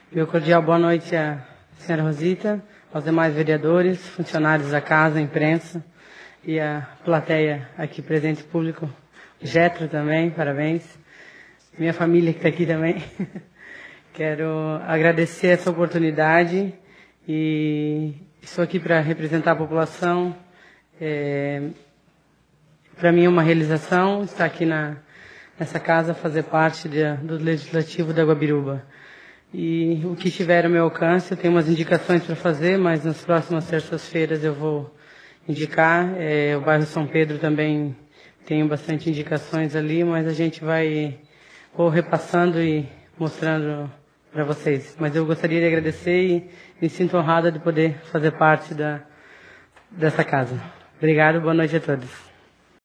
Meu cordial boa noite à senhora Rosita, aos demais vereadores, funcionários da casa, imprensa e a plateia aqui presente, público. Getro também, parabéns. Minha família que está aqui também. Quero agradecer essa oportunidade e estou aqui para representar a população. Para mim é uma realização estar aqui nessa casa, fazer parte do Legislativo da Guabiruba. E o que estiver ao meu alcance, eu tenho umas indicações para fazer, mas nas próximas terças-feiras eu vou indicar. O bairro São Pedro também tenho bastante indicações ali, mas a gente vou repassando e mostrando para vocês. Mas eu gostaria de agradecer e me sinto honrada de poder fazer parte dessa casa. Obrigado, boa noite a todos.